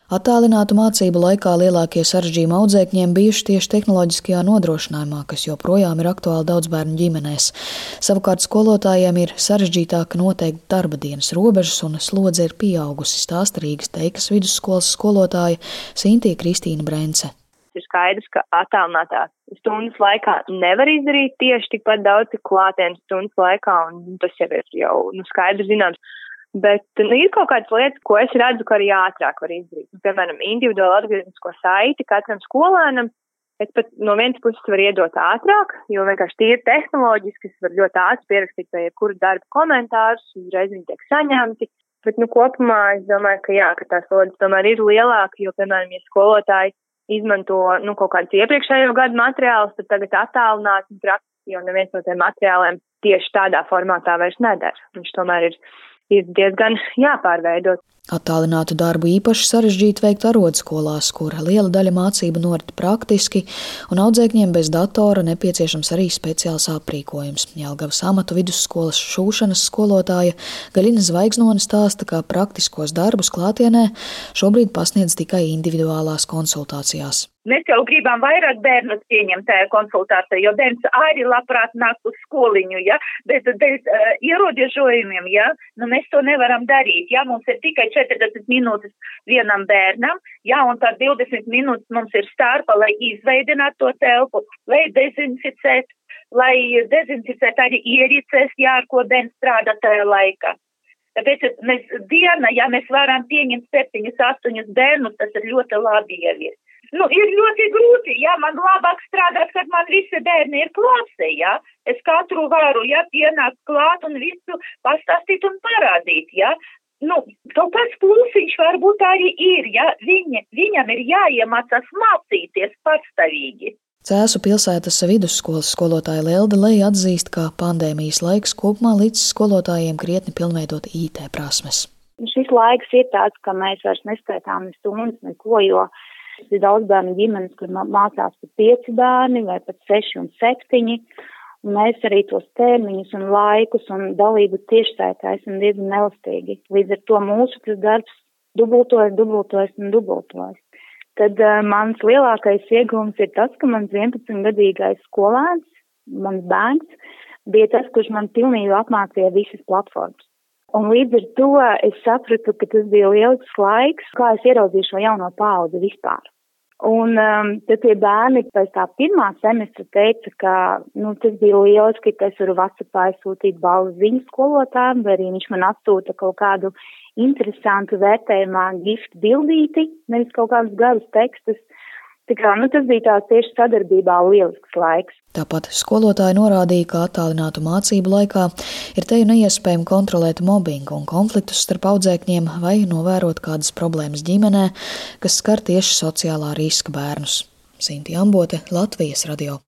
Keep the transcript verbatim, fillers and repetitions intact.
Attālinātu mācību laikā lielākie sarežģījumi audzēkņiem bijuši tieši tehnoloģiskajā nodrošinājumā, kas joprojām ir aktuāli daudz bērnu ģimenēs. Savukārt skolotājiem ir sarežģītāk noteikt darba dienas robežas un slodze ir pieaugusi, stāsta Rīgas Teikas vidusskolas skolotāja Sintija Kristīna Brence. Ir skaidrs, ka attālinātā stundas laikā nevar izdarīt tieši tikpat daudz, cik klātienes stundas laikā, un tas jau ir jau nu, skaidrs zināms. Bet nu, ir kaut kādas lietas, ko es redzu, ka arī ātrāk var izdarīt. Piemēram, individuāli atgrieznisko saiti katram skolēnam. Es pat no vienas puses varu iedot ātrāk, jo vienkārši tīri tehnoloģiski es varu ļoti ātri pierakstīt vai jebkuru darbu komentārus, uzreiz viņi tiek saņemti. Bet nu, kopumā es domāju, ka jā, ka tās slodzes tomēr ir lielāka, jo, piemēram, ja skolotāji izmanto nu, kaut kādus iepriekšējo gadu materiālus, tad tagad attālināt un praktiski, jo neviens no tiem materiāliem tieši tādā formātā vairs nedara. Viņš tomēr ir ir diezgan jāpārveidot. Attālinātu darbu īpaši sarežģīti veikt arodskolās, kur liela daļa mācību norit praktiski, un audzēkņiem bez datora nepieciešams arī speciāls aprīkojums. Jelgavas amatu vidusskolas šūšanas skolotāja Gaļina Zvaigznone stāsta, ka praktiskos darbus klātienē šobrīd pasniedz tikai individuālās konsultācijās. Mēs jau gribam vairāk bērnus pieņemt tajā konsultācijā, jo bērns arī labprāt nāk uz skoliņu, ja, bet bez uh, ierobežojumiem, ja, nu mēs to nevaram darīt, ja, mums ir tikai četrdesmit minūtes vienam bērnam, ja, un tad divdesmit minūtes mums ir starpa, lai izveidinātu to telpu, lai dezinficēt, lai dezinficēt arī ierīces, ja, ar ko bērns strādā tajā laikā. Tāpēc mēs diena, ja mēs varam pieņemt septiņus, astoņus bērnus, tas ir ļoti labi ievies. Nu, ir ļoti grūti, ja man labāk strādāt, kad man visi bērni ir klasē, ja. Es katru varu, ja, pienākt klāt un visu pastāstīt un parādīt, ja. Nu, kaut kāds plusiņš varbūt arī ir, ja. Viņa, viņam ir jāiemācās mācīties pastāvīgi. Cēsu pilsētas vidusskolas skolotāja Lelde Leja atzīst, ka pandēmijas laiks kopumā līdz skolotājiem krietni pilnveidot I T prasmes. Šis laiks ir tāds, ka mēs vairs neskaitām ne stundas, neko, jo ir daudz bērnu ģimenes, kur mācās pat pieci bērni vai pat seši un septiņi. Un mēs arī tos termiņus un laikus un dalību tiešsaitē esam diezgan elastīgi. Līdz ar to mūsu darbs dubultojas, dubultojas un dubultojas. Tad uh, mans lielākais iegūms ir tas, ka mans vienpadsmitgadīgais skolēns, mans bērns, bija tas, kurš man pilnībā apmācīja visas platformas. Un līdz ar to es sapratu, ka tas bija lielisks laiks, kā es ieraudzīju šo jauno paudzi vispār. Un um, tad tie bērni pēc tā pirmā semestra teica, ka nu, tas bija lieliski, ka es varu WhatsAppā sūtīt balvas ziņu skolotājiem, vai arī viņš man atsūta kaut kādu interesantu vērtējumā giftu bildīti, nevis kaut kādus garus tekstus. Tā kā, nu, tas bija tāds tieši sadarbībā lielisks laiks. Tāpat skolotāji norādīja, ka attālinātu mācību laikā ir teju neiespējami kontrolēt mobbingu un konfliktus starp audzēkņiem vai novērot kādas problēmas ģimenē, kas skar tieši sociālā riska bērnus. Sintija Ambote, Latvijas radio.